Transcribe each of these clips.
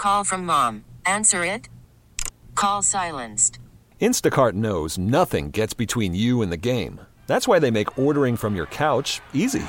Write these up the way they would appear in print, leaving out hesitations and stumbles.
Call from mom. Answer it. Call silenced. Instacart knows nothing gets between you and the game. That's why they make ordering from your couch easy.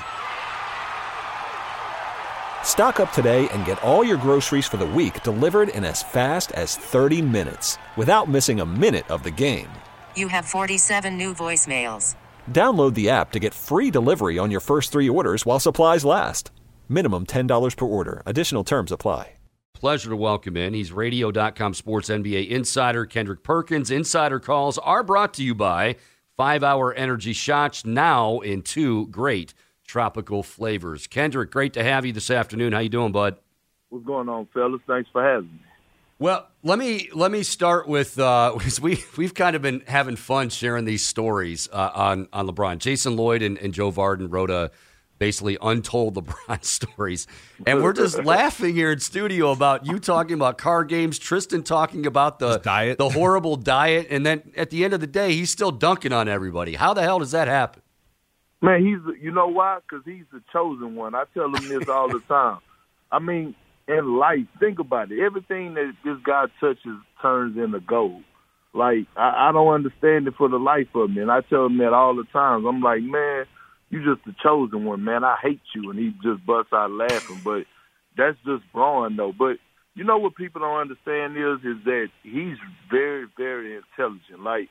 Stock up today and get all your groceries for the week delivered in as fast as 30 minutes without missing a minute of the game. You have 47 new voicemails. Download the app to get free delivery on your first 3 orders while supplies last. Minimum $10 per order. Additional terms apply. Pleasure to welcome in. He's Radio.com Sports NBA insider Kendrick Perkins. Insider calls are brought to you by 5-Hour Energy Shots, now in 2 great tropical flavors. Kendrick, great to have you this afternoon. How you doing, bud? What's going on, fellas? Thanks for having me. Well, let me start with we've kind of been having fun sharing these stories on LeBron. Jason Lloyd and Joe Varden wrote a basically untold LeBron stories, and we're just laughing here in studio about you talking about card games, Tristan talking about the diet, the horrible diet, and then at the end of the day, he's still dunking on everybody. How the hell does that happen? Man, you know why? Because he's the chosen one. I tell him this all the time. I mean, in life, think about it. Everything that this guy touches turns into gold. Like, I don't understand it for the life of me, and I tell him that all the time. I'm like, man, you just the chosen one, man. I hate you. And he just busts out laughing. But that's just Braun, though. But you know what people don't understand is that he's very, very intelligent. Like,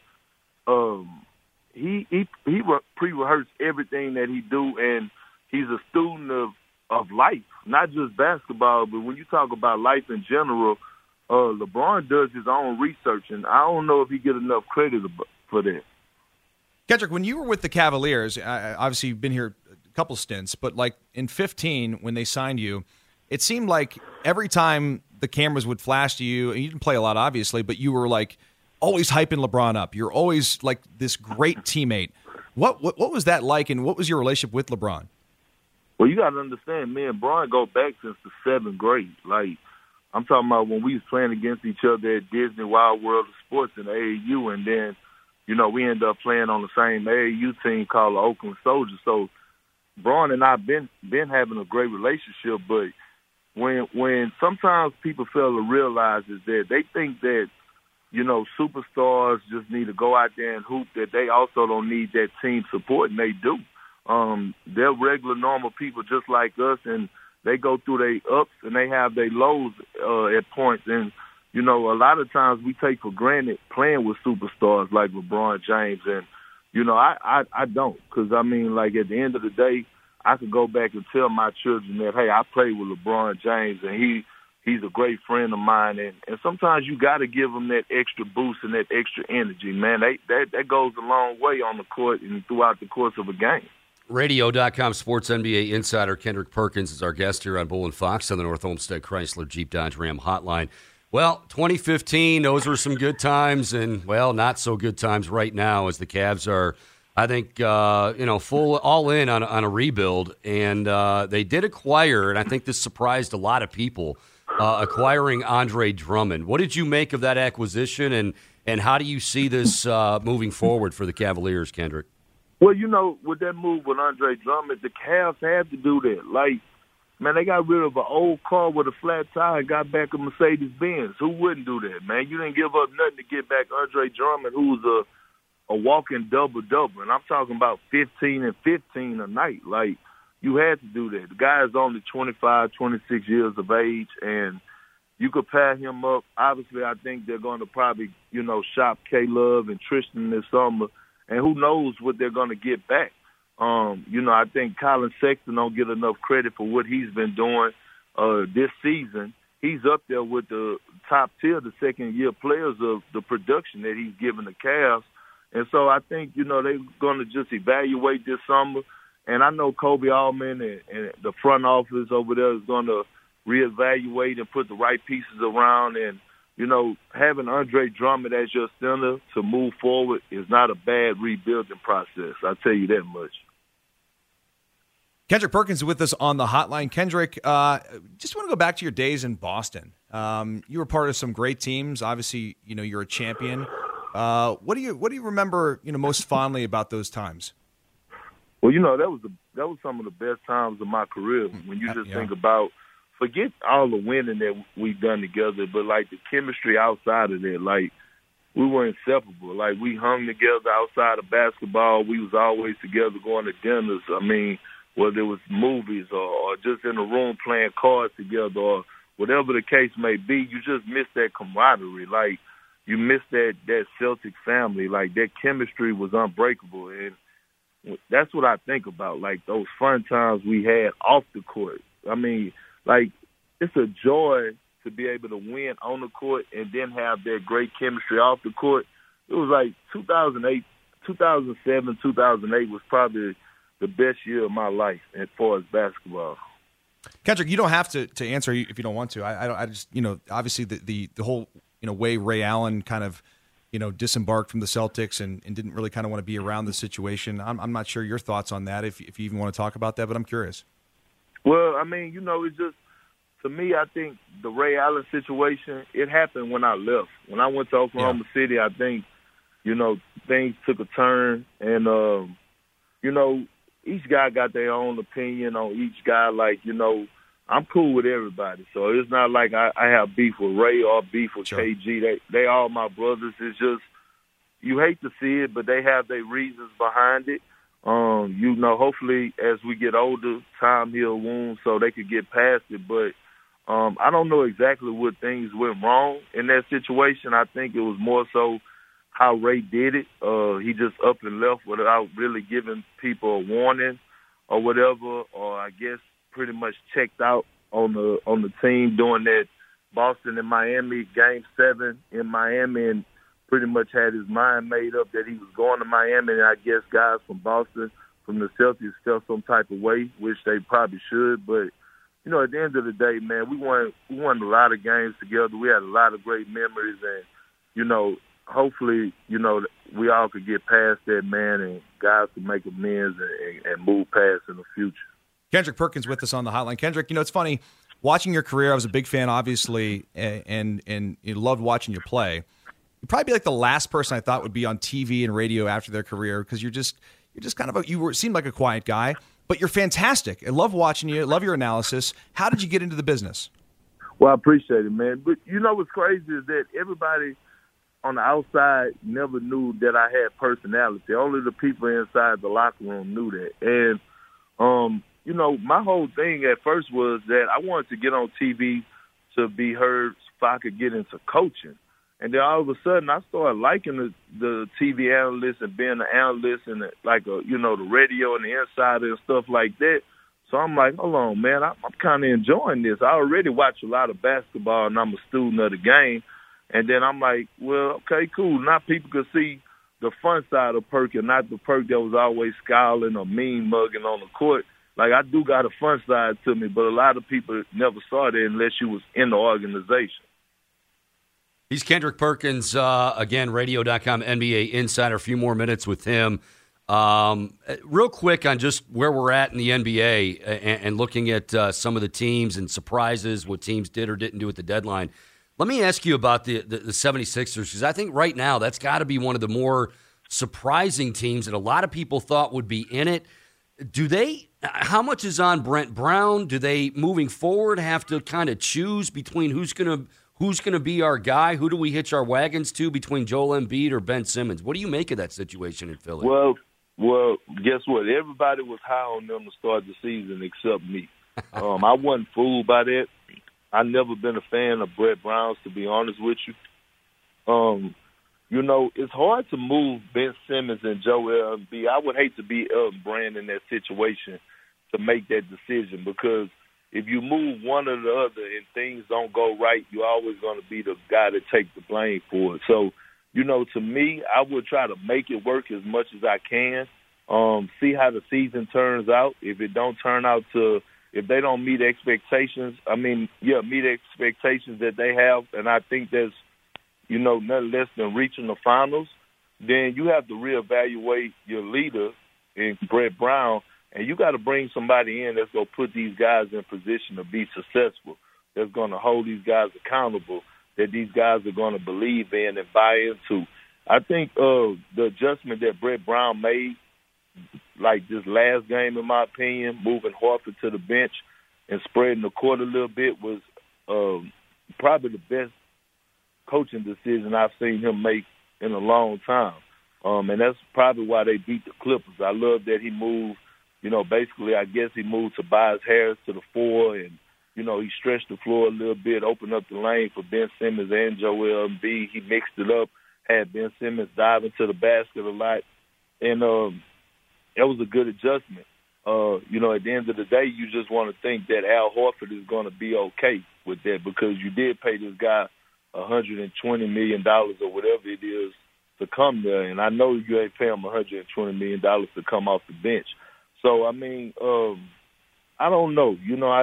he pre-rehearsed everything that he do, and he's a student of life, not just basketball. But when you talk about life in general, LeBron does his own research, and I don't know if he get enough credit for that. Kendrick, when you were with the Cavaliers, obviously you've been here a couple stints, but like in 2015 when they signed you, it seemed like every time the cameras would flash to you, and you didn't play a lot, obviously, but you were like always hyping LeBron up. You're always like this great teammate. What was that like, and what was your relationship with LeBron? Well, you got to understand, me and Braun go back since the 7th grade. Like, I'm talking about when we was playing against each other at Disney Wild World of Sports in the AAU, and then, you know, we ended up playing on the same AAU team called the Oakland Soldiers. So Braun and I been having a great relationship, but when sometimes people fail to realize is that they think that, you know, superstars just need to go out there and hoop, that they also don't need that team support, and they do. They're regular, normal people just like us, and they go through their ups and they have their lows at points. And, you know, a lot of times we take for granted playing with superstars like LeBron James. And, you know, I don't, because, I mean, like, at the end of the day, I could go back and tell my children that, hey, I played with LeBron James, and he's a great friend of mine. And sometimes you got to give them that extra boost and that extra energy, man. That goes a long way on the court and throughout the course of a game. Radio.com Sports NBA insider Kendrick Perkins is our guest here on Bull and Fox on the North Olmsted Chrysler Jeep Dodge Ram hotline. Well, 2015, those were some good times, and, well, not so good times right now as the Cavs are, I think, full all in on a rebuild. And they did acquire, and I think this surprised a lot of people, acquiring Andre Drummond. What did you make of that acquisition, and how do you see this moving forward for the Cavaliers, Kendrick? Well, you know, with that move with Andre Drummond, the Cavs had to do that. Like, man, they got rid of an old car with a flat tire and got back a Mercedes-Benz. Who wouldn't do that, man? You didn't give up nothing to get back Andre Drummond, who's a walking double-double. And I'm talking about 15 and 15 a night. Like, you had to do that. The guy is only 25, 26 years of age, and you could pair him up. Obviously, I think they're going to probably, you know, shop K-Love and Tristan this summer. And who knows what they're going to get back. You know, I think Colin Sexton don't get enough credit for what he's been doing this season. He's up there with the top tier, the second-year players of the production that he's given the Cavs. And so I think, you know, they're going to just evaluate this summer. And I know Kobe Allman and the front office over there is going to reevaluate and put the right pieces around. And, you know, having Andre Drummond as your center to move forward is not a bad rebuilding process. I'll tell you that much. Kendrick Perkins with us on the hotline. Kendrick, just want to go back to your days in Boston. You were part of some great teams. Obviously, you know, you're a champion. What do you remember, you know, most fondly about those times? Well, you know, that was some of the best times of my career. When you just think about forget all the winning that we've done together, but, like, the chemistry outside of that, like, we were inseparable. Like, we hung together outside of basketball. We was always together going to dinners. I mean, whether it was movies or just in the room playing cards together or whatever the case may be, you just miss that camaraderie. Like, you miss that Celtic family. Like, that chemistry was unbreakable. And that's what I think about, like, those fun times we had off the court. I mean, like, it's a joy to be able to win on the court and then have that great chemistry off the court. It was like 2007, 2008 was probably the best year of my life as far as basketball. Kendrick, you don't have to answer if you don't want to. I just, obviously the whole, way Ray Allen kind of, disembarked from the Celtics and didn't really kind of want to be around the situation. I'm not sure your thoughts on that, if you even want to talk about that, but I'm curious. Well, I mean, it's just, to me, I think the Ray Allen situation, it happened when I left. When I went to Oklahoma City, I think, things took a turn. And, each guy got their own opinion on each guy. Like, I'm cool with everybody. So it's not like I have beef with Ray or beef with KG. They all my brothers. It's just, you hate to see it, but they have their reasons behind it. Hopefully as we get older, time heal wounds so they could get past it. But I don't know exactly what things went wrong in that situation. I think it was more so how Ray did it. He just up and left without really giving people a warning or whatever, or I guess pretty much checked out on the team doing that Boston and Miami Game 7 in Miami, and pretty much had his mind made up that he was going to Miami. And I guess guys from Boston, from the Celtics, felt some type of way, which they probably should, but at the end of the day, man, we won a lot of games together. We had a lot of great memories, and, hopefully, we all could get past that, man, and guys can make amends and move past in the future. Kendrick Perkins with us on the hotline. Kendrick, it's funny, watching your career, I was a big fan, obviously, and you loved watching you play. You'd probably be like the last person I thought would be on TV and radio after their career, because you're just kind of seemed like a quiet guy. But you're fantastic. I love watching you. I love your analysis. How did you get into the business? Well, I appreciate it, man. But what's crazy is that everybody on the outside never knew that I had personality. Only the people inside the locker room knew that. And, my whole thing at first was that I wanted to get on TV to be heard so I could get into coaching. And then all of a sudden, I started liking the TV analyst and being an analyst and the radio and the insider and stuff like that. So I'm like, hold on, man, I'm kind of enjoying this. I already watch a lot of basketball, and I'm a student of the game. And then I'm like, well, okay, cool. Now people can see the fun side of Perk and not the Perk that was always scowling or mean mugging on the court. Like, I do got a fun side to me, but a lot of people never saw that unless you was in the organization. He's Kendrick Perkins, again, radio.com NBA Insider. A few more minutes with him. Real quick on just where we're at in the NBA and looking at some of the teams and surprises, what teams did or didn't do at the deadline. Let me ask you about the 76ers, because I think right now that's got to be one of the more surprising teams that a lot of people thought would be in it. How much is on Brent Brown? Do they, moving forward, have to kind of choose between who's going to be our guy? Who do we hitch our wagons to between Joel Embiid or Ben Simmons? What do you make of that situation in Philly? Well, guess what? Everybody was high on them to start the season except me. I wasn't fooled by that. I've never been a fan of Brett Brown's, to be honest with you. It's hard to move Ben Simmons and Joel Embiid. I would hate to be Elton Brand in that situation to make that decision, because if you move one or the other and things don't go right, you're always going to be the guy that takes the blame for it. So, to me, I would try to make it work as much as I can, see how the season turns out. If it don't turn out if they don't meet expectations, meet expectations that they have, and I think that's, nothing less than reaching the finals, then you have to reevaluate your leader in Brett Brown, and you got to bring somebody in that's going to put these guys in position to be successful, that's going to hold these guys accountable, that these guys are going to believe in and buy into. I think the adjustment that Brett Brown made, like this last game, in my opinion, moving Horford to the bench, and spreading the court a little bit was probably the best coaching decision I've seen him make in a long time. And that's probably why they beat the Clippers. I love that he moved, basically I guess he moved Tobias Harris to the 4, and, he stretched the floor a little bit, opened up the lane for Ben Simmons and Joel Embiid. He mixed it up, had Ben Simmons dive into the basket a lot, and that was a good adjustment. At the end of the day, you just want to think that Al Horford is going to be okay with that, because you did pay this guy $120 million or whatever it is to come there, and I know you ain't paying him $120 million to come off the bench. So, I don't know.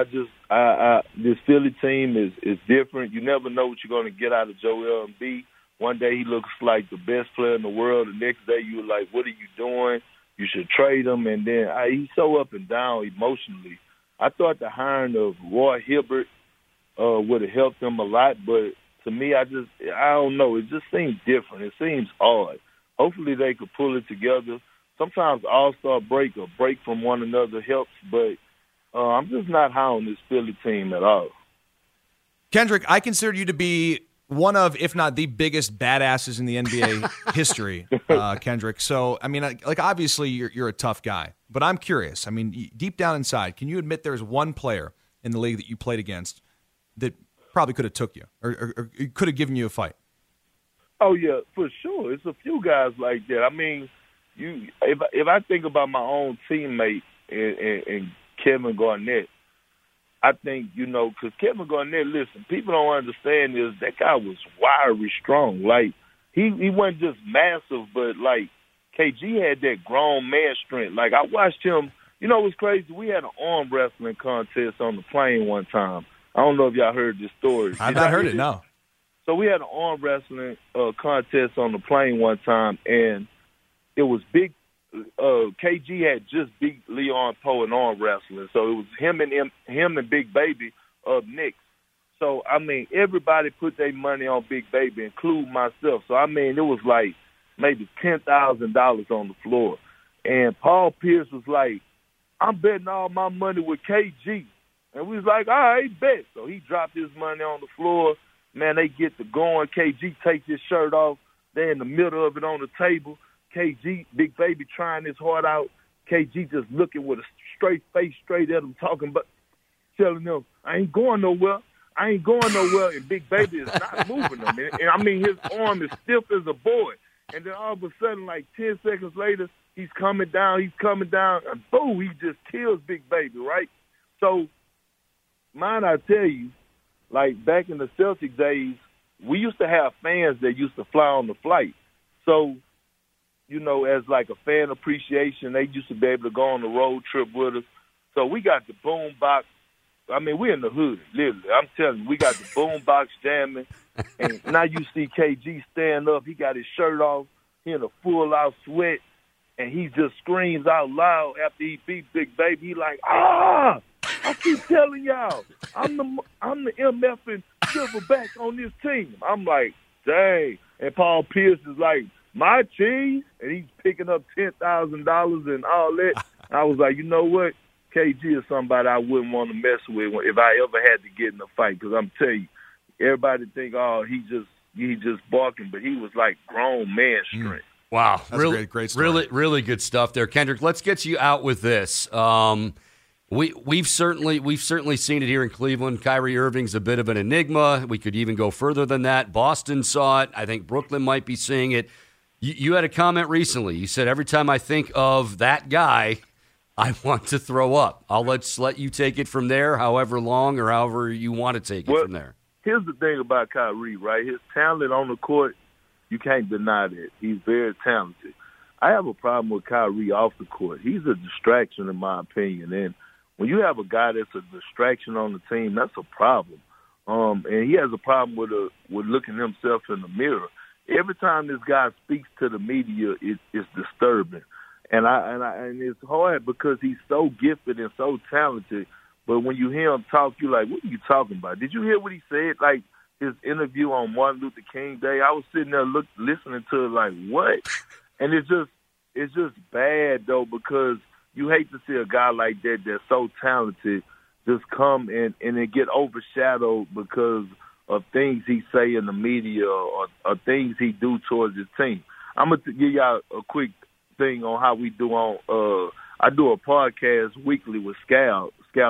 This Philly team is different. You never know what you're going to get out of Joel Embiid. One day he looks like the best player in the world. The next day you're like, what are you doing? You should trade him. And then he's so up and down emotionally. I thought the hiring of Roy Hibbert would have helped him a lot, but to me, I don't know. It just seems different. It seems odd. Hopefully they could pull it together. Sometimes all-star break or break from one another helps, but I'm just not high on this Philly team at all. Kendrick, I consider you to be one of, if not the biggest badasses in the NBA history, Kendrick. So, obviously you're a tough guy, but I'm curious. Deep down inside, can you admit there's one player in the league that you played against that probably could have took you or could have given you a fight? Oh, yeah, for sure. It's a few guys like that. If I think about my own teammate and Kevin Garnett, I think, because Kevin Garnett, listen, people don't understand this, that guy was wiry strong. Like, he wasn't just massive, but, like, KG had that grown man strength. Like, I watched him. What's crazy? We had an arm wrestling contest on the plane one time. I don't know if y'all heard this story. I've not heard it, no. So we had an arm wrestling contest on the plane one time, and it was big. KG had just beat Leon Poe in arm wrestling, so it was him and Big Baby up next. So everybody put their money on Big Baby, including myself. So it was like maybe $10,000 on the floor, and Paul Pierce was like, "I'm betting all my money with KG," and we was like, "All right, bet." So he dropped his money on the floor. Man, they get to going. KG takes his shirt off. They're in the middle of it on the table. KG, Big Baby trying his heart out. KG just looking with a straight face straight at him, telling them, I ain't going nowhere. And Big Baby is not moving him. And his arm is stiff as a board. And then all of a sudden, like 10 seconds later, he's coming down, and boom, he just kills Big Baby, right? So, I tell you, like back in the Celtic days, we used to have fans that used to fly on the flight. So, as like a fan appreciation, they used to be able to go on the road trip with us. So we got the boom box. We're in the hood, literally. I'm telling you, we got the boom box jamming. And now you see KG stand up. He got his shirt off. He in a full-out sweat. And he just screams out loud after he beat Big Baby. He like, I keep telling y'all, I'm the MF and Silverback on this team. I'm like, dang. And Paul Pierce is like, my cheese, and he's picking up $10,000 and all that. I was like, you know what? KG is somebody I wouldn't want to mess with if I ever had to get in a fight, because I'm telling you, everybody think, he just barking, but he was like grown man strength. Wow, that's really great story. Really good stuff there, Kendrick. Let's get you out with this. We've certainly seen it here in Cleveland. Kyrie Irving's a bit of an enigma. We could even go further than that. Boston saw it. I think Brooklyn might be seeing it. You had a comment recently. You said, every time I think of that guy, I want to throw up. I'll let you take it from there, however long or however you want to take it from there. Here's the thing about Kyrie, right? His talent on the court, you can't deny that. He's very talented. I have a problem with Kyrie off the court. He's a distraction, in my opinion. And when you have a guy that's a distraction on the team, that's a problem. And he has a problem with looking himself in the mirror. Every time this guy speaks to the media, it's disturbing. And it's hard because he's so gifted and so talented. But when you hear him talk, you're like, what are you talking about? Did you hear what he said? Like his interview on Martin Luther King Day, I was sitting there listening to it like, what? And it's just bad, though, because you hate to see a guy like that that's so talented just come and it get overshadowed because of things he say in the media or things he do towards his team. I'm going to give y'all a quick thing on how we do on I do a podcast weekly with Brian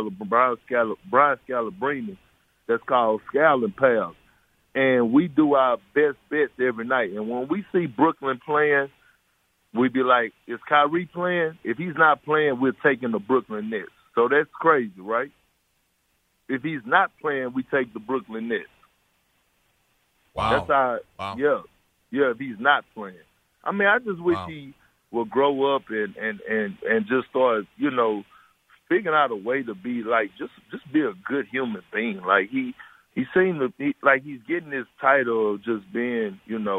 Scalabrine, that's called Scal and Pals. And we do our best bets every night. And when we see Brooklyn playing, we be like, is Kyrie playing? If he's not playing, we're taking the Brooklyn Nets. So that's crazy, right? If he's not playing, we take the Brooklyn Nets. Wow. That's how, wow. Yeah, if he's not playing. I mean, I just wish he would grow up and just start, figuring out a way to be like, just be a good human being. Like he seemed to be like he's getting this title of just being,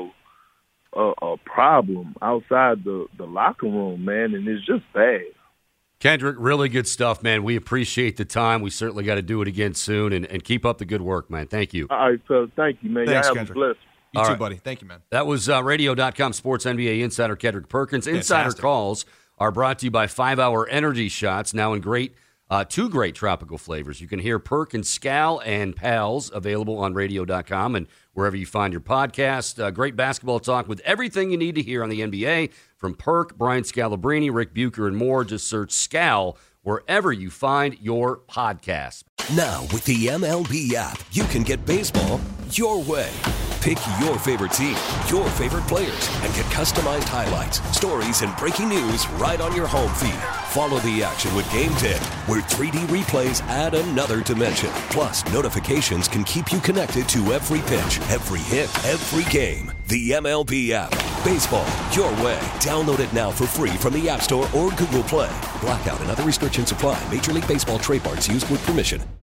a problem outside the locker room, man, and it's just bad. Kendrick, really good stuff, man. We appreciate the time. We certainly got to do it again soon, and keep up the good work, man. Thank you. All right, fellas. Thank you, man. Thanks, Y'all have a blessed. You All too, right. buddy. Thank you, man. That was Radio.com Sports NBA Insider Kendrick Perkins. Insider Fantastic. calls are brought to you by 5 Hour Energy Shots, now in two great tropical flavors. You can hear Perk and Scal and Pals available on Radio.com and wherever you find your podcast. Great basketball talk with everything you need to hear on the NBA from Perk, Brian Scalabrine, Rick Bucher, and more. Just search Scal wherever you find your podcast. Now, with the MLB app, you can get baseball your way. Pick your favorite team, your favorite players, and get customized highlights, stories, and breaking news right on your home feed. Follow the action with Game Day, where 3D replays add another dimension. Plus, notifications can keep you connected to every pitch, every hit, every game. The MLB app. Baseball your way. Download it now for free from the App Store or Google Play. Blackout and other restrictions apply. Major League Baseball trademarks used with permission.